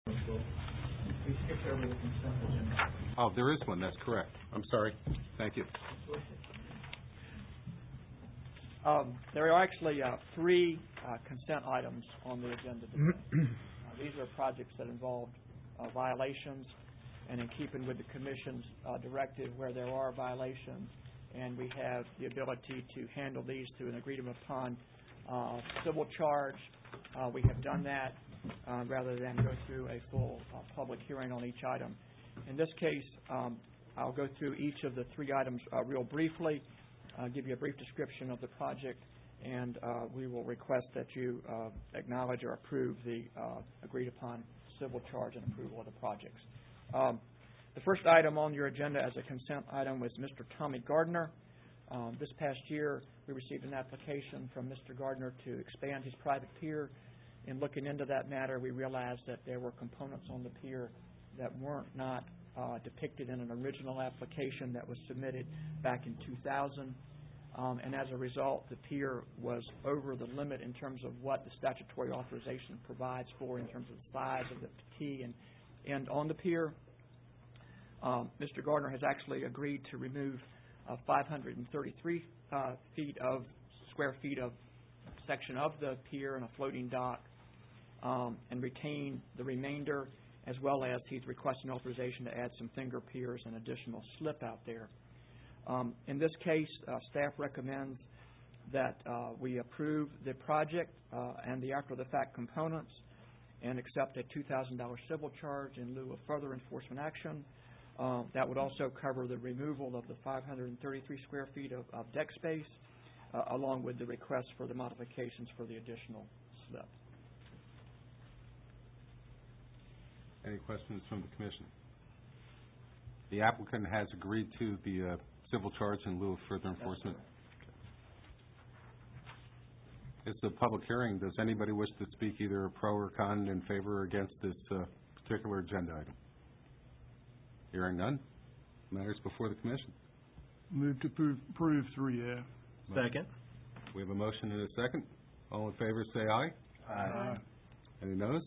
We skipped over the consent agenda. Oh, there is one. That's correct. I'm sorry. Thank you. There are actually three consent items on the agenda today. These are projects that involve violations, and in keeping with the Commission's directive where there are violations, and we have the ability to handle these through an agreed upon civil charge. We have done that rather than go through a full public hearing on each item. In this case, I'll go through each of the three items real briefly, give you a brief description of the project, and we will request that you acknowledge or approve the agreed upon civil charge and approval of the projects. The first item on your agenda as a consent item was Mr. Tommy Gardner. This past year, we received an application from Mr. Gardner to expand his private pier. In looking into that matter, we realized that there were components on the pier that were not depicted in an original application that was submitted back in 2000. And as a result, the pier was over the limit in terms of what the statutory authorization provides for in terms of the size of the quay and on the pier. Mr. Gardner has actually agreed to remove 533 square feet of section of the pier and a floating dock, and retain the remainder, as well as he's requesting authorization to add some finger piers and additional slip out there. In this case, staff recommends that we approve the project and the after-the-fact components and accept a $2,000 civil charge in lieu of further enforcement action. That would also cover the removal of the 533 square feet of deck space, along with the request for the modifications for the additional slip. Any questions from the Commission? The applicant has agreed to the civil charge in lieu of further enforcement. It's a public hearing. Does anybody wish to speak either pro or con in favor or against this particular agenda item? Hearing none. Matters before the Commission. Move to approve 3A. Second. We have a motion and a second. All in favor say aye. Aye. Any noes?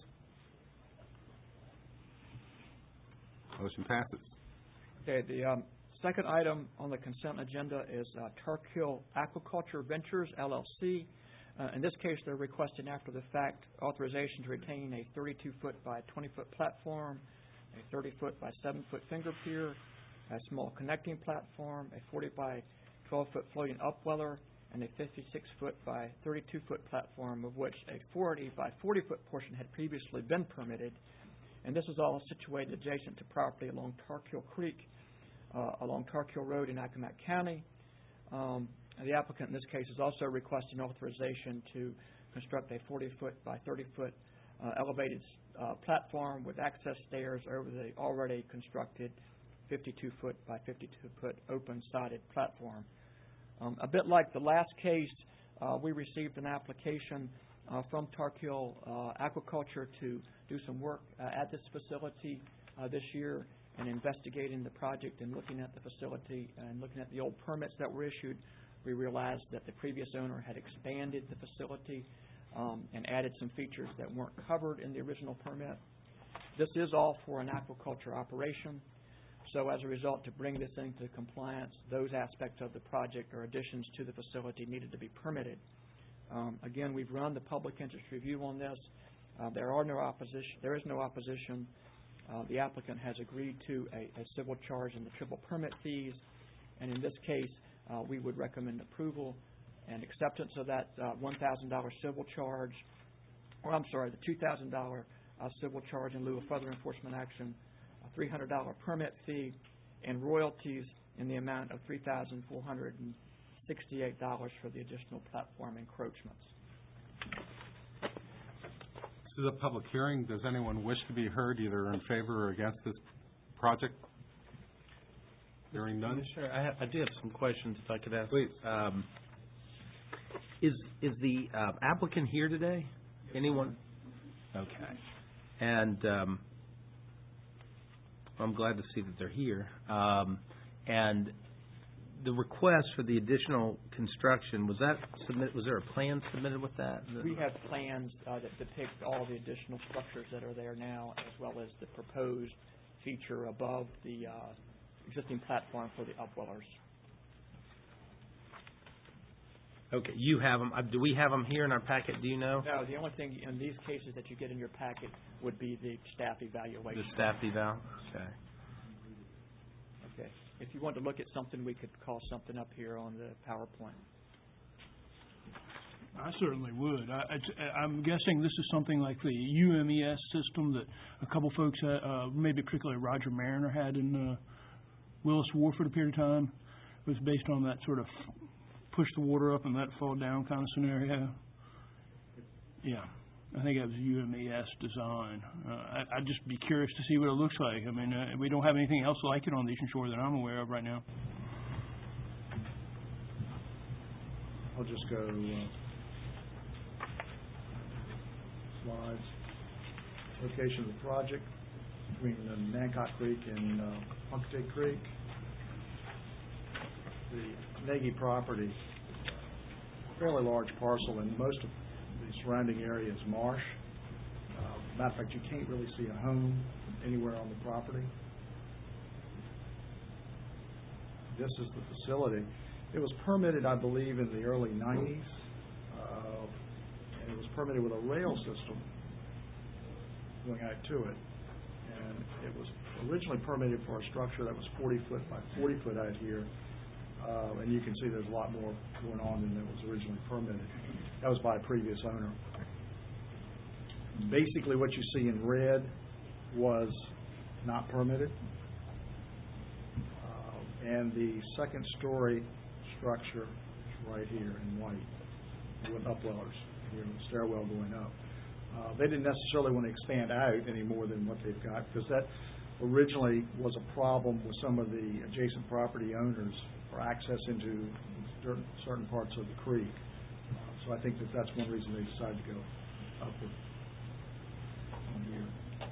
Motion passes. Okay, the second item on the consent agenda is Tarkhill Aquaculture Ventures, LLC. In this case, they're requesting after-the-fact authorization to retain a 32-foot by 20-foot platform, a 30-foot by 7-foot finger pier, a small connecting platform, a 40 by 12-foot floating upweller, and a 56-foot by 32-foot platform, of which a 40 by 40-foot portion had previously been permitted. And this is all situated adjacent to property along Tarkhill Creek, along Tarkhill Road in Accomack County. The applicant in this case is also requesting authorization to construct a 40-foot by 30-foot elevated platform with access stairs over the already constructed 52-foot by 52-foot open-sided platform. A bit like the last case, we received an application from Tarkhill Aquaculture to do some work at this facility this year, and investigating the project and looking at the facility and looking at the old permits that were issued. We realized that the previous owner had expanded the facility and added some features that weren't covered in the original permit. This is all for an aquaculture operation. So as a result, to bring this into compliance, those aspects of the project or additions to the facility needed to be permitted. Again, we've run the public interest review on this. There is no opposition. The applicant has agreed to a civil charge and the triple permit fees, and in this case, we would recommend approval and acceptance of that $1,000 civil charge, or I'm sorry, the $2,000 civil charge in lieu of further enforcement action, a $300 permit fee, and royalties in the amount of $3,468 for the additional platform encroachments. This is a public hearing. Does anyone wish to be heard either in favor or against this project? Hearing none? Sure. I do have some questions if I could ask. Please. Is the applicant here today? Anyone? Okay. And I'm glad to see that they're here. And the request for the additional construction, was there a plan submitted with that? We have plans that depict all the additional structures that are there now, as well as the proposed feature above the existing platform for the upwellers. Okay, you have them. Do we have them here in our packet? Do you know? No, the only thing in these cases that you get in your packet would be the staff evaluation. The staff eval? Okay. Okay. If you want to look at something, we could call something up here on the PowerPoint. I certainly would. I'm guessing this is something like the UMES system that a couple folks, maybe particularly Roger Mariner, had in Willis Wharf for a period of time. It was based on that sort of push the water up and let it fall down kind of scenario. Yeah, I think that was UMES design. I'd just be curious to see what it looks like. I mean, we don't have anything else like it on the Eastern Shore that I'm aware of right now. I'll just go slides. Location of the project between Nancock Creek and Punkatig Creek. The Nagy property, fairly large parcel, and most of the surrounding area is marsh. Matter of fact, you can't really see a home anywhere on the property. This is the facility. It was permitted, I believe, in the early 90s, and it was permitted with a rail system going out to it. And it was originally permitted for a structure that was 40 foot by 40 foot out here. And you can see there's a lot more going on than that was originally permitted. That was by a previous owner. Basically what you see in red was not permitted. And the second story structure is right here in white with upwellers, here, with stairwell going up. They didn't necessarily want to expand out any more than what they've got, because that originally was a problem with some of the adjacent property owners for access into certain parts of the creek. So I think that's one reason they decided to go upward on here.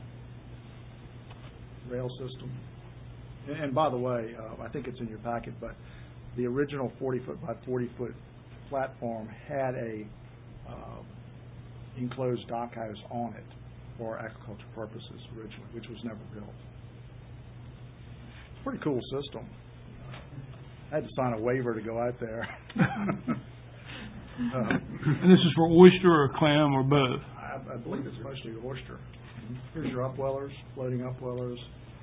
Rail system. And by the way, I think it's in your packet, but the original 40-foot by 40-foot platform had a enclosed dockhouse on it for agricultural purposes originally, which was never built. It's a pretty cool system. I had to sign a waiver to go out there. And this is for oyster or clam or both? I believe it's mostly oyster. Here's your upwellers, floating upwellers,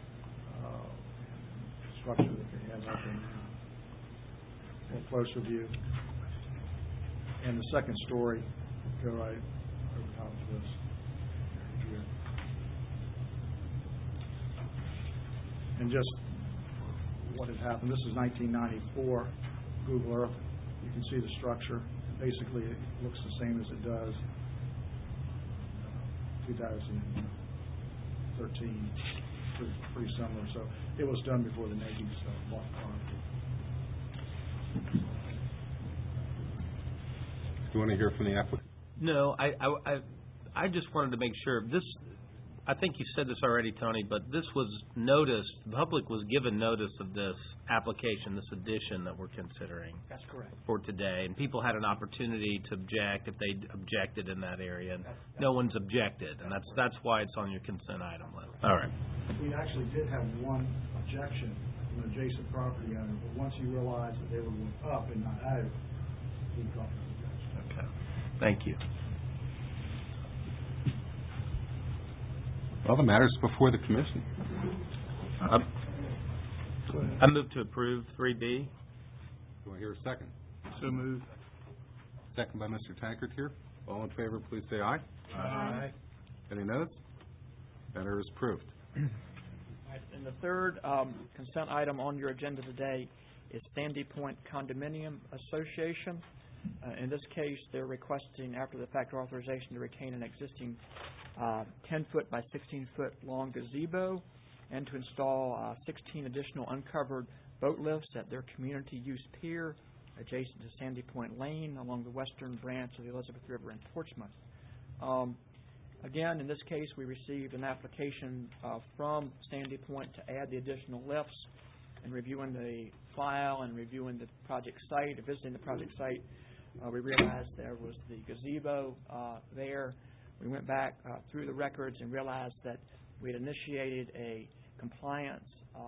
structure that they have up in a little closer view. And the second story, go right over top of this. Here. And just what has happened, this is 1994 Google Earth. You can see the structure. Basically, it looks the same as it does 2013. Pretty similar. So it was done before the Nagy's bought the property. Do you want to hear from the applicant? No, I just wanted to make sure this. I think you said this already, Tony, but this was noticed. The public was given notice of this application, this addition that we're considering. That's correct. For today, and people had an opportunity to object if they objected in that area, and no one's objected, and that's why it's on your consent item list. All right. We actually did have one objection from an adjacent property owner, but once he realized that they were going up and not out, he dropped the objection. Okay. Thank you. Well, the matter's before the commission. I move to approve 3B. Do I hear a second? So moved. Second by Mr. Tankert here. All in favor, please say aye. Aye. Any noes? Matter is approved. Right, and the third consent item on your agenda today is Sandy Point Condominium Association. In this case, they're requesting after-the-fact authorization to retain an existing 10-foot by 16-foot long gazebo and to install 16 additional uncovered boat lifts at their community use pier adjacent to Sandy Point Lane along the western branch of the Elizabeth River in Portsmouth. Again, in this case, we received an application from Sandy Point to add the additional lifts. in reviewing the file and reviewing the project site, visiting the project site, we realized there was the gazebo there. We went back through the records and realized that we had initiated a compliance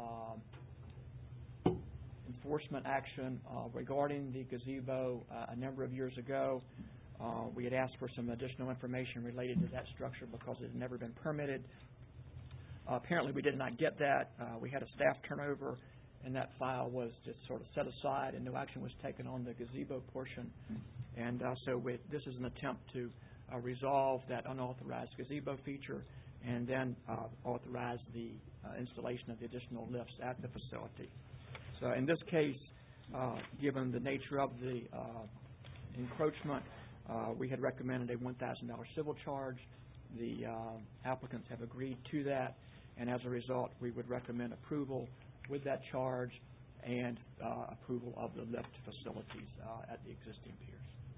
enforcement action regarding the gazebo a number of years ago. We had asked for some additional information related to that structure because it had never been permitted. Apparently, we did not get that. We had a staff turnover, and that file was just sort of set aside, and no action was taken on the gazebo portion. And so this is an attempt to resolve that unauthorized gazebo feature and then authorize the installation of the additional lifts at the facility. So in this case, given the nature of the encroachment, we had recommended a $1,000 civil charge. The applicants have agreed to that, and as a result, we would recommend approval with that charge and approval of the lift facilities at the existing piers.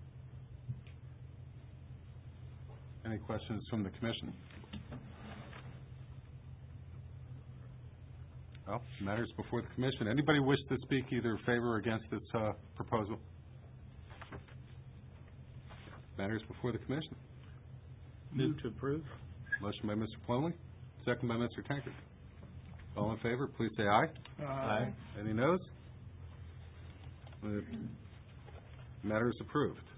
Any questions from the commission? Well, matters before the commission. Anybody wish to speak either in favor or against this proposal? Matters before the commission. Move to approve. Motion by Mr. Plumlee, second by Mr. Tankard. All in favor, please say aye. Aye. Any noes? The matter is approved.